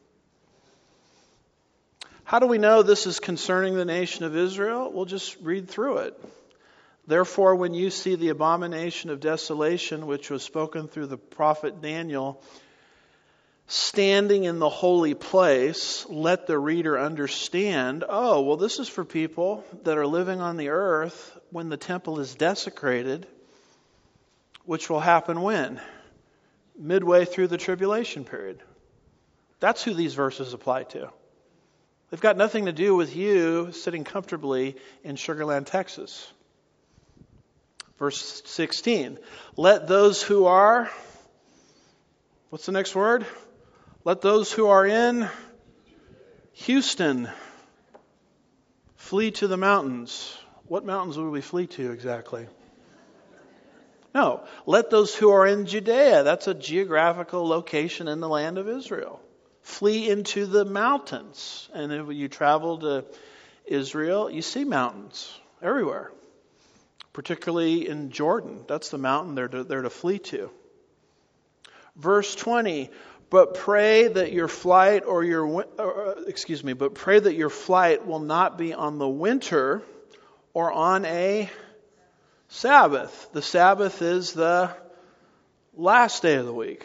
How do we know this is concerning the nation of Israel? We'll just read through it. Therefore, when you see the abomination of desolation, which was spoken through the prophet Daniel, standing in the holy place, let the reader understand, oh, well, this is for people that are living on the earth when the temple is desecrated, which will happen when? Midway through the tribulation period. That's who these verses apply to. They've got nothing to do with you sitting comfortably in Sugar Land, Texas. Verse 16. Let those who are, what's the next word? Let those who are in Houston flee to the mountains. What mountains would we flee to exactly? No, let those who are in Judea, that's a geographical location in the land of Israel, flee into the mountains. And if you travel to Israel, you see mountains everywhere, particularly in Jordan. That's the mountain they're to flee to. Verse 20, but pray that your flight will not be on the winter or on a Sabbath. The Sabbath is the last day of the week.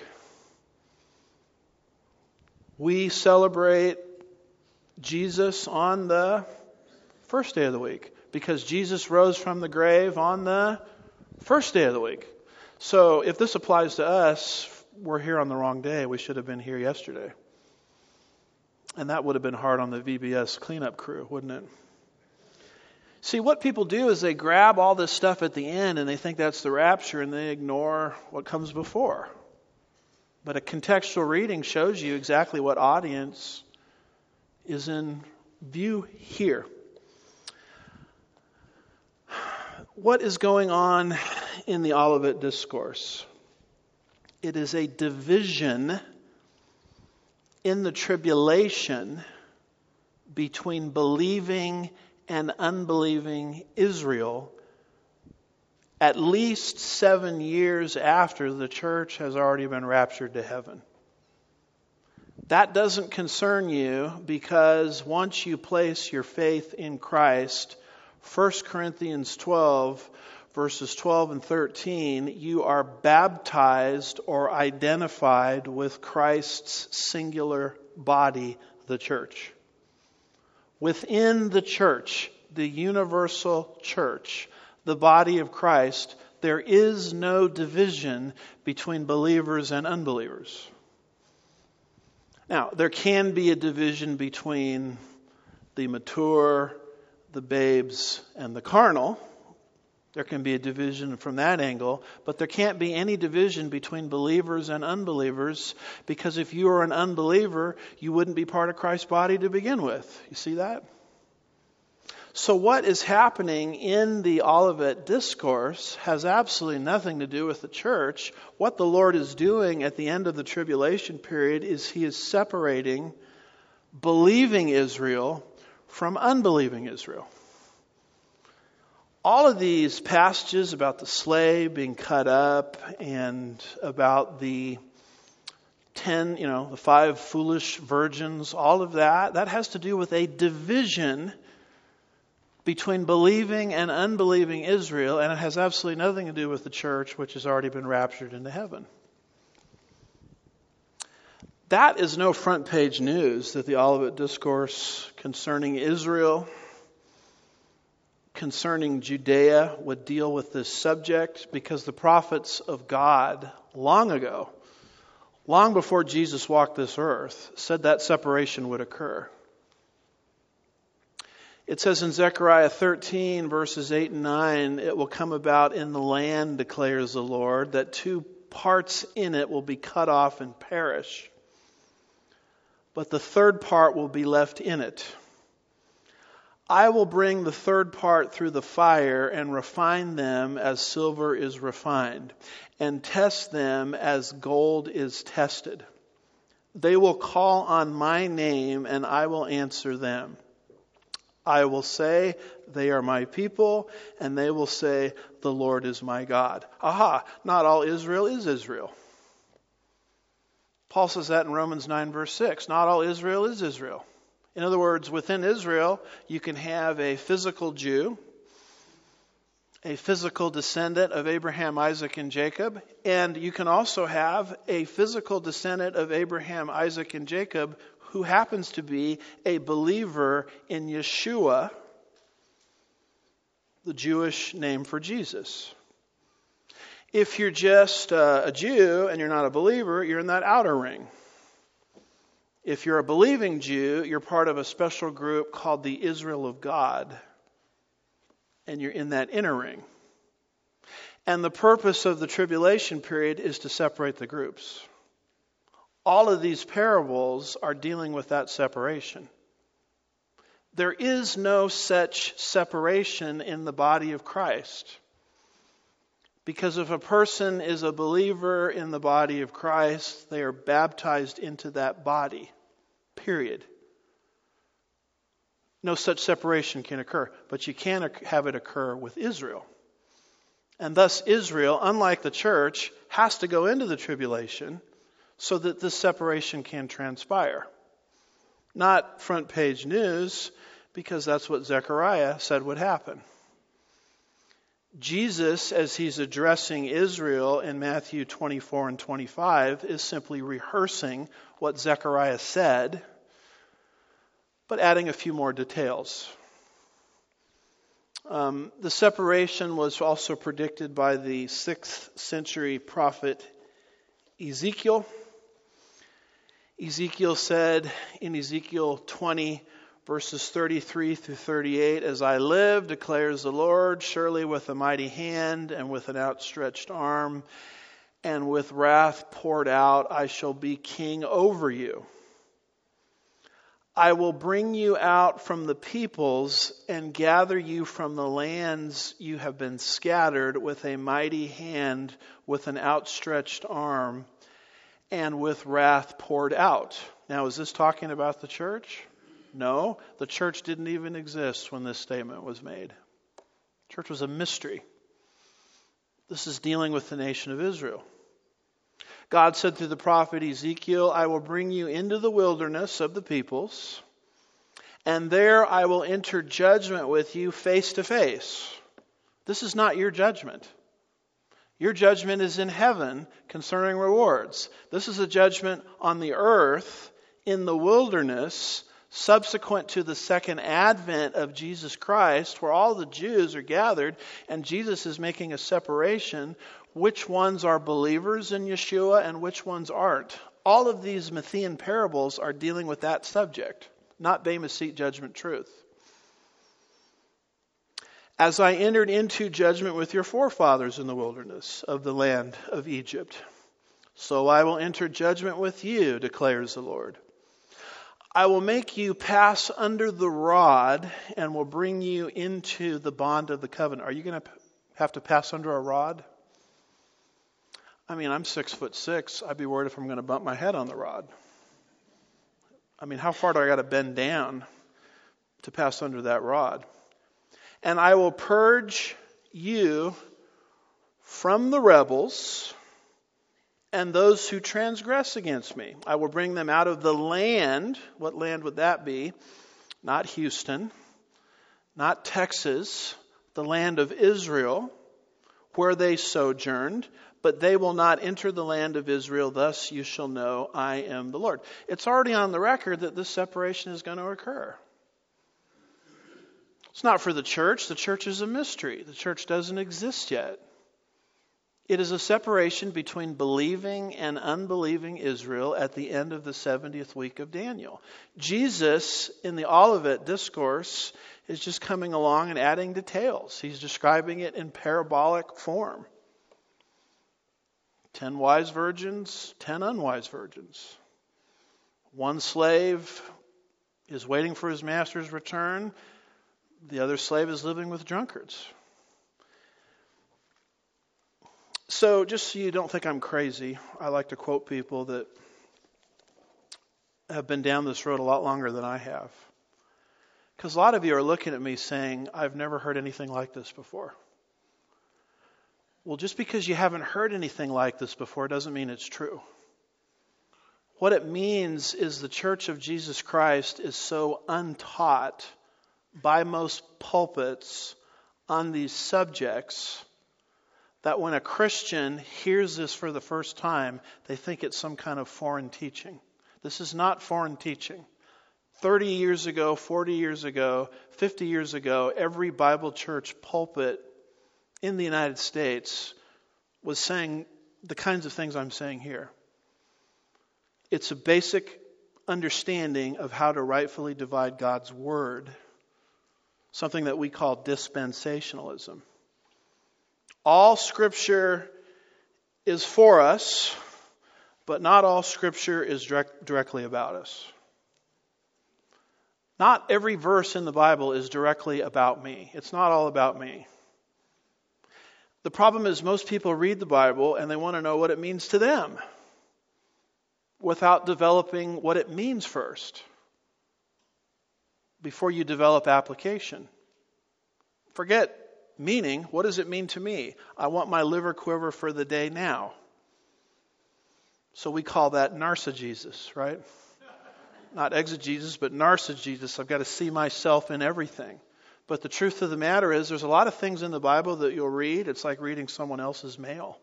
We celebrate Jesus on the first day of the week because Jesus rose from the grave on the first day of the week. So if this applies to us, we're here on the wrong day. We should have been here yesterday. And that would have been hard on the VBS cleanup crew, wouldn't it? See, what people do is they grab all this stuff at the end and they think that's the rapture and they ignore what comes before. But a contextual reading shows you exactly what audience is in view here. What is going on in the Olivet Discourse. It is a division in the tribulation between believing and unbelieving Israel at least 7 years after the church has already been raptured to heaven. That doesn't concern you because once you place your faith in Christ, 1 Corinthians 12, verses 12 and 13, you are baptized or identified with Christ's singular body, the church. Within the church, the universal church, the body of Christ, there is no division between believers and unbelievers. Now, there can be a division between the mature, the babes, and the carnal. There can be a division from that angle, but there can't be any division between believers and unbelievers, because if you are an unbeliever, you wouldn't be part of Christ's body to begin with. You see that? So what is happening in the Olivet Discourse has absolutely nothing to do with the church. What the Lord is doing at the end of the tribulation period is He is separating believing Israel from unbelieving Israel. All of these passages about the slave being cut up and about the 5 foolish virgins, all of that has to do with a division between believing and unbelieving Israel, and it has absolutely nothing to do with the church, which has already been raptured into heaven. That is no front page news that the Olivet Discourse concerning Israel, concerning Judea would deal with this subject, because the prophets of God long ago, long before Jesus walked this earth, said that separation would occur. It says in Zechariah 13, verses 8 and 9, it will come about in the land, declares the Lord, that 2 parts in it will be cut off and perish, but the 3rd part will be left in it. I will bring the 3rd part through the fire and refine them as silver is refined, and test them as gold is tested. They will call on my name, and I will answer them. I will say, they are my people, and they will say, the Lord is my God. Aha, not all Israel is Israel. Paul says that in Romans 9, verse 6. Not all Israel is Israel. In other words, within Israel, you can have a physical Jew, a physical descendant of Abraham, Isaac, and Jacob, and you can also have a physical descendant of Abraham, Isaac, and Jacob who happens to be a believer in Yeshua, the Jewish name for Jesus. If you're just a Jew and you're not a believer, you're in that outer ring. If you're a believing Jew, you're part of a special group called the Israel of God, and you're in that inner ring. And the purpose of the tribulation period is to separate the groups. All of these parables are dealing with that separation. There is no such separation in the body of Christ. Because if a person is a believer in the body of Christ, they are baptized into that body. Period. No such separation can occur. But you can have it occur with Israel. And thus Israel, unlike the church, has to go into the tribulation so that this separation can transpire. Not front page news, because that's what Zechariah said would happen. Jesus, as he's addressing Israel in Matthew 24 and 25, is simply rehearsing what Zechariah said, but adding a few more details. The separation was also predicted by the 6th century prophet Ezekiel. Ezekiel said in Ezekiel 20, verses 33 through 38, as I live, declares the Lord, surely with a mighty hand and with an outstretched arm and with wrath poured out, I shall be king over you. I will bring you out from the peoples and gather you from the lands you have been scattered with a mighty hand, with an outstretched arm, and with wrath poured out. Now, is this talking about the church? No, the church didn't even exist when this statement was made. The church was a mystery. This is dealing with the nation of Israel. God said through the prophet Ezekiel, I will bring you into the wilderness of the peoples, and there I will enter judgment with you face to face. This is not your judgment. Your judgment is in heaven concerning rewards. This is a judgment on the earth in the wilderness subsequent to the second advent of Jesus Christ, where all the Jews are gathered and Jesus is making a separation. Which ones are believers in Yeshua and which ones aren't? All of these Matthean parables are dealing with that subject, not Bema Seat judgment truth. As I entered into judgment with your forefathers in the wilderness of the land of Egypt, so I will enter judgment with you, declares the Lord. I will make you pass under the rod and will bring you into the bond of the covenant. Are you going to have to pass under a rod? I mean, I'm 6'6". I'd be worried if I'm going to bump my head on the rod. I mean, how far do I got to bend down to pass under that rod? And I will purge you from the rebels and those who transgress against me. I will bring them out of the land. What land would that be? Not Houston, not Texas, the land of Israel, where they sojourned. But they will not enter the land of Israel. Thus you shall know I am the Lord. It's already on the record that this separation is going to occur. It's not for the church. The church is a mystery. The church doesn't exist yet. It is a separation between believing and unbelieving Israel at the end of the 70th week of Daniel. Jesus, in the Olivet Discourse, is just coming along and adding details. He's describing it in parabolic form. 10 wise virgins, 10 unwise virgins. One slave is waiting for his master's return. The other slave is living with drunkards. So just so you don't think I'm crazy, I like to quote people that have been down this road a lot longer than I have. Because a lot of you are looking at me saying, I've never heard anything like this before. Well, just because you haven't heard anything like this before doesn't mean it's true. What it means is the Church of Jesus Christ is so untaught by most pulpits on these subjects that when a Christian hears this for the first time, they think it's some kind of foreign teaching. This is not foreign teaching. 30 years ago, 40 years ago, 50 years ago, every Bible church pulpit in the United States was saying the kinds of things I'm saying here. It's a basic understanding of how to rightfully divide God's Word, something that we call dispensationalism. All Scripture is for us, but not all Scripture is directly about us. Not every verse in the Bible is directly about me. It's not all about me. The problem is most people read the Bible and they want to know what it means to them without developing what it means first before you develop application. Forget meaning. What does it mean to me? I want my liver quiver for the day now. So we call that narcigesis, right? Not exegesis, but narcigesis. I've got to see myself in everything. But the truth of the matter is there's a lot of things in the Bible that you'll read. It's like reading someone else's mail.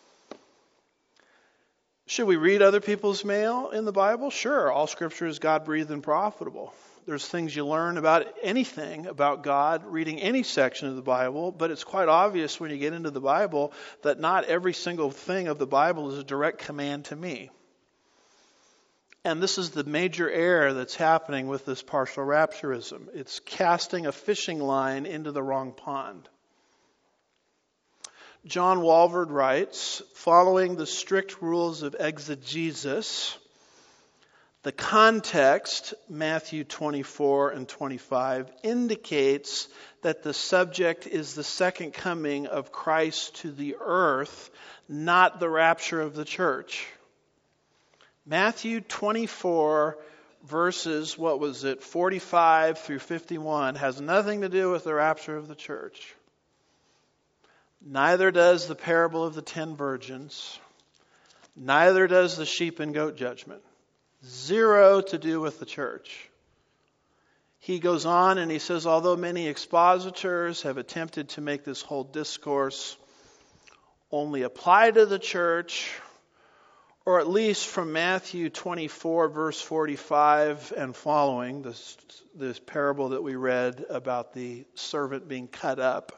Should we read other people's mail in the Bible? Sure. All Scripture is God-breathed and profitable. There's things you learn about anything about God reading any section of the Bible, but it's quite obvious when you get into the Bible that not every single thing of the Bible is a direct command to me. And this is the major error that's happening with this partial rapturism. It's casting a fishing line into the wrong pond. John Walvoord writes, following the strict rules of exegesis, The context, Matthew 24 and 25, indicates that the subject is the second coming of Christ to the earth, not the rapture of the church. Matthew 24 verses, 45 through 51, has nothing to do with the rapture of the church. Neither does the parable of the 10 virgins. Neither does the sheep and goat judgment. Zero to do with the church. He goes on and he says, although many expositors have attempted to make this whole discourse only apply to the church, or at least from Matthew 24, verse 45 and following, this parable that we read about the servant being cut up,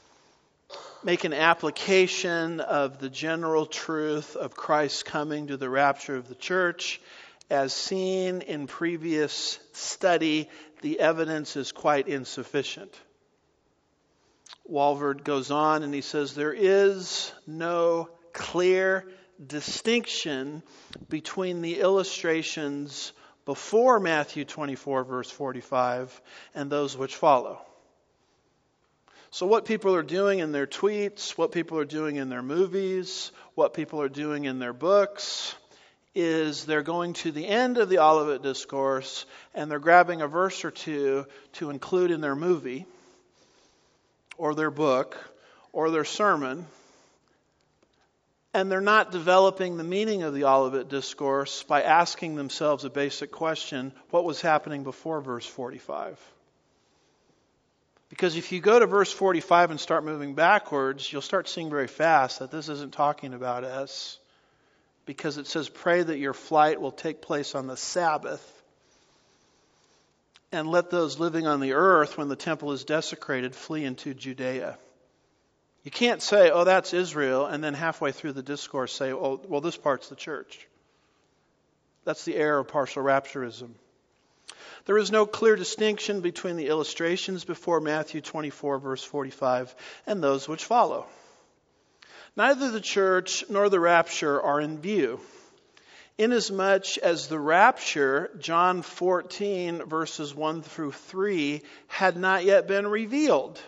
make an application of the general truth of Christ's coming to the rapture of the church. As seen in previous study, the evidence is quite insufficient. Walvoord goes on and he says, there is no clear distinction between the illustrations before Matthew 24, verse 45, and those which follow. So what people are doing in their tweets, what people are doing in their movies, what people are doing in their books, is they're going to the end of the Olivet Discourse and they're grabbing a verse or two to include in their movie or their book or their sermon, and they're not developing the meaning of the Olivet Discourse by asking themselves a basic question: what was happening before verse 45? Because if you go to verse 45 and start moving backwards, you'll start seeing very fast that this isn't talking about us. Because it says, pray that your flight will take place on the Sabbath. And let those living on the earth, when the temple is desecrated, flee into Judea. You can't say, oh, that's Israel, and then halfway through the discourse say, oh, well, this part's the church. That's the error of partial rapturism. There is no clear distinction between the illustrations before Matthew 24, verse 45, and those which follow. Neither the church nor the rapture are in view, inasmuch as the rapture, John 14, verses 1 through 3, had not yet been revealed.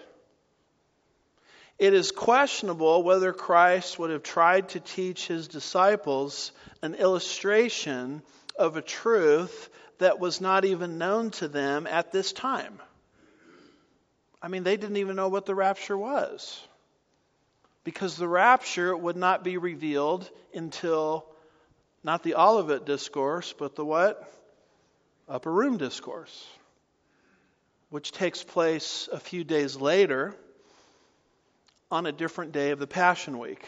It is questionable whether Christ would have tried to teach his disciples an illustration of a truth that was not even known to them at this time. I mean, they didn't even know what the rapture was. Because the rapture would not be revealed until, not the Olivet Discourse, but the what? Upper Room Discourse, which takes place a few days later on a different day of the Passion Week.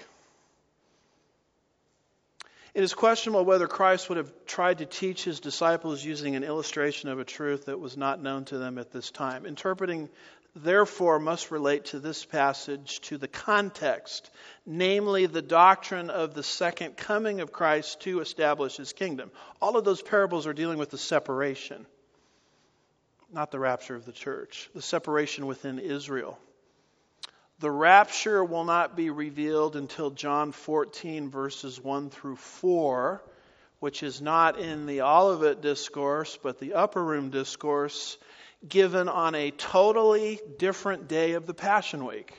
It is questionable whether Christ would have tried to teach his disciples using an illustration of a truth that was not known to them at this time. Interpreting, therefore, must relate to this passage to the context, namely the doctrine of the second coming of Christ to establish his kingdom. All of those parables are dealing with the separation, not the rapture of the church, the separation within Israel. The rapture will not be revealed until John 14, verses 1 through 4, which is not in the Olivet Discourse, but the Upper Room Discourse, given on a totally different day of the Passion Week.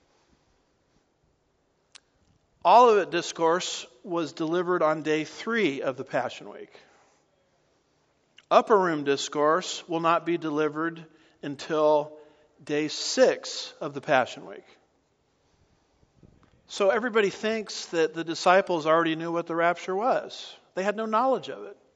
Olivet Discourse was delivered on day 3 of the Passion Week. Upper Room Discourse will not be delivered until day 6 of the Passion Week. So everybody thinks that the disciples already knew what the rapture was. They had no knowledge of it.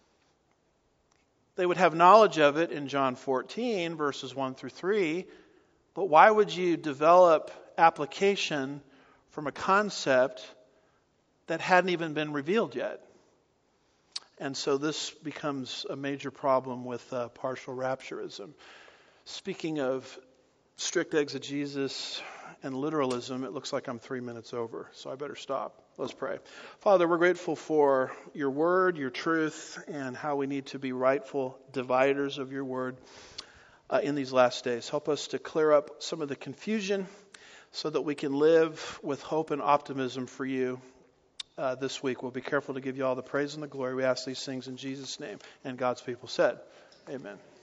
They would have knowledge of it in John 14, verses 1 through 3. But why would you develop application from a concept that hadn't even been revealed yet? And so this becomes a major problem with partial rapturism. Speaking of strict exegesis and literalism, it looks like I'm 3 minutes over, so I better stop. Let's pray. Father, we're grateful for your word, your truth, and how we need to be rightful dividers of your word in these last days. Help us to clear up some of the confusion so that we can live with hope and optimism for you this week. We'll be careful to give you all the praise and the glory. We ask these things in Jesus' name. And God's people said, amen.